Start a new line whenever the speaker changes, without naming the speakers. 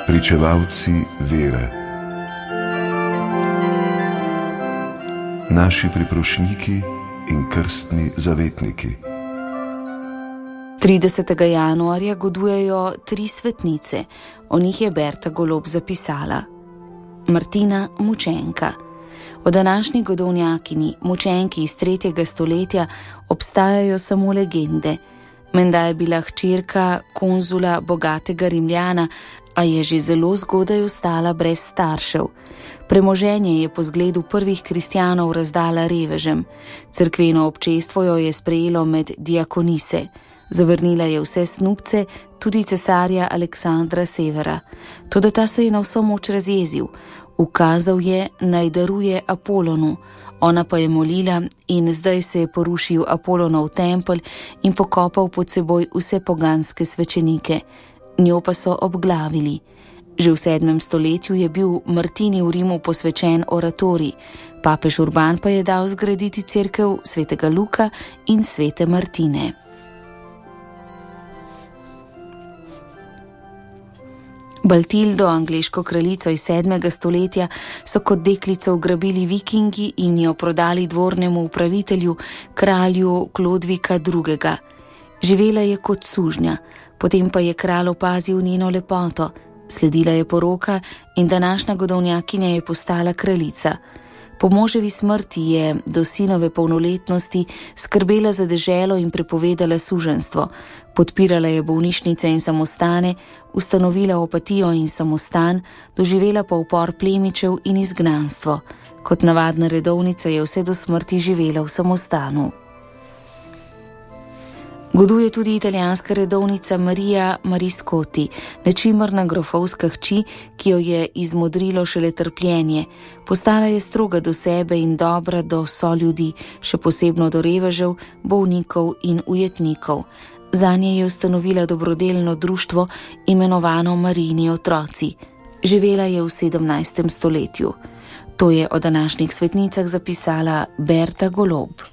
Pričevalci vere. Naši priprošniki in krstni zavetniki.
30. januarja godujejo 3 svetnice, o njih je Berta Golob zapisala. Martina, mučenka. O današnji godovnjakinji, mučenki iz 3. stoletja, obstajajo samo legende. Menda je bila hčerka konzula bogatega Rimljana, a je že zelo zgodaj ostala brez staršev. Premoženje je po zgledu prvih kristjanov razdala revežem. Cerkveno občestvo jo je sprejelo med diakonise. Zavrnila je vse snubce, tudi cesarja Aleksandra Severa. Toda ta se je na vso moč razjezil. Ukazal je, naj daruje Apolonu. Ona pa je molila in zdaj se je porušil Apolonov tempelj in pokopal pod seboj vse poganske svečenike. Njo pa so obglavili. Že v 7. stoletju je bil Martini v Rimu posvečen oratorij. Papež Urban pa je dal zgraditi cerkev svetega Luka in svete Martine. Baltildo, angleško kraljico iz 7. stoletja, so kot deklico ugrabili vikingi in jo prodali dvornemu upravitelju, kralju Klodvika II. Živela je kot sužnja, potem pa je kralj opazil njeno lepoto, sledila je poroka in današnja godovnjakinja je postala kraljica. Po moževi smrti je do sinove polnoletnosti skrbela za deželo in prepovedala suženjstvo. Podpirala je bolnišnice in samostane, ustanovila opatijo in samostan, doživela pa upor plemičev in izgnanstvo. Kot navadna redovnica je vse do smrti živela v samostanu. Goduje tudi italijanska redovnica Marija Mariscotti, nečimrna grofovska hči, ki jo je izmodrilo šele trpljenje. Postala je stroga do sebe in dobra do soljudi, še posebno do revežev, bolnikov in ujetnikov. Zanje je ustanovila dobrodelno društvo imenovano Marijini otroci. Živela je v 17. stoletju. To je o današnjih svetnicah zapisala Berta Golob.